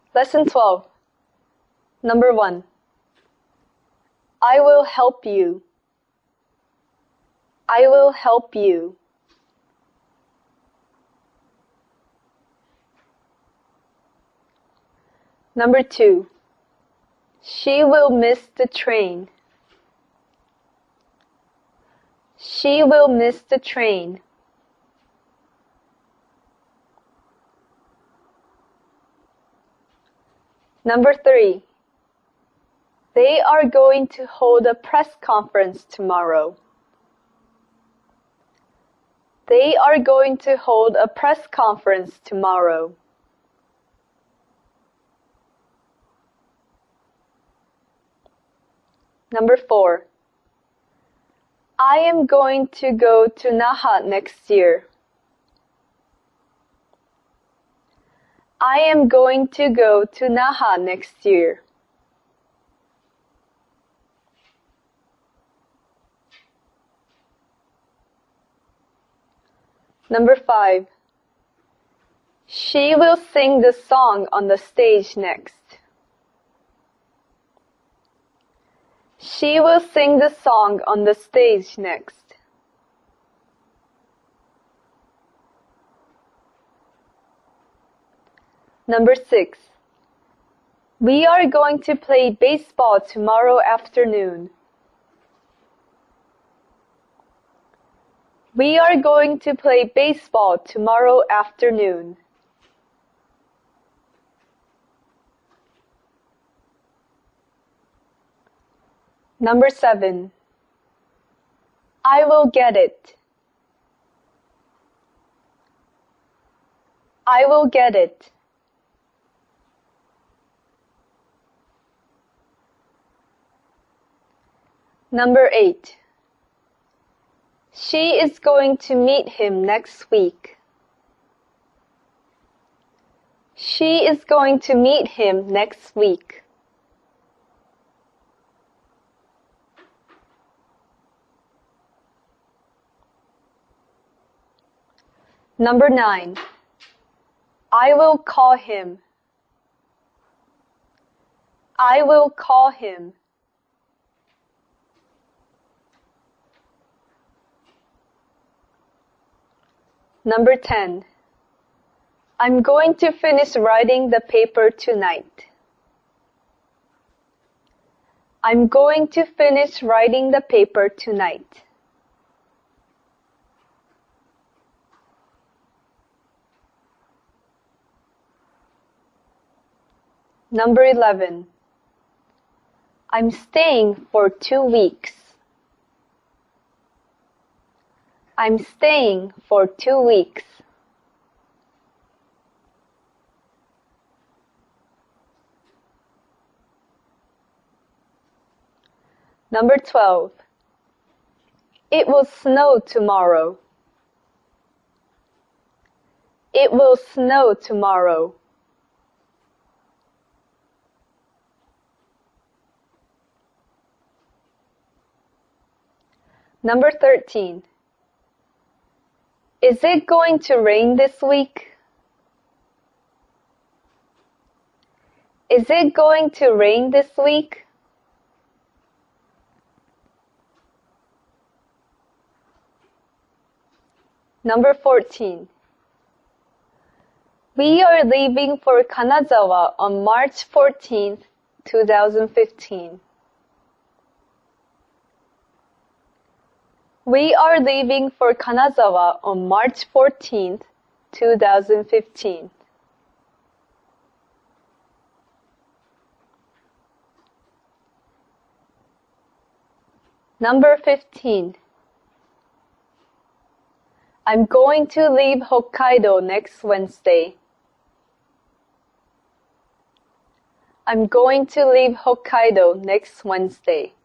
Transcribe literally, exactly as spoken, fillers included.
Lesson twelve. Number one. I will help you. I will help you. Number two. She will miss the train. She will miss the train. Number three. They are going to hold a press conference tomorrow. They are going to hold a press conference tomorrow. Number four. I am going to go to Naha next year. I am going to go to Naha next year. Number five. She will sing the song on the stage next. She will sing the song on the stage next. Number six. We are going to play baseball tomorrow afternoon. We are going to play baseball tomorrow afternoon. Number seven. I will get it. I will get it. Number eight. She is going to meet him next week. She is going to meet him next week. Number nine. I will call him. I will call him. Number ten. I'm going to finish writing the paper tonight. I'm going to finish writing the paper tonight. Number eleven. I'm staying for two weeks. I'm staying for two weeks. Number twelve. It will snow tomorrow. It will snow tomorrow. Number thirteen. Is it going to rain this week? Is it going to rain this week? Number fourteen. We are leaving for Kanazawa on March fourteenth, two thousand fifteen. We are leaving for Kanazawa on March fourteenth, two thousand fifteen. Number fifteen. I'm going to leave Hokkaido next Wednesday. I'm going to leave Hokkaido next Wednesday.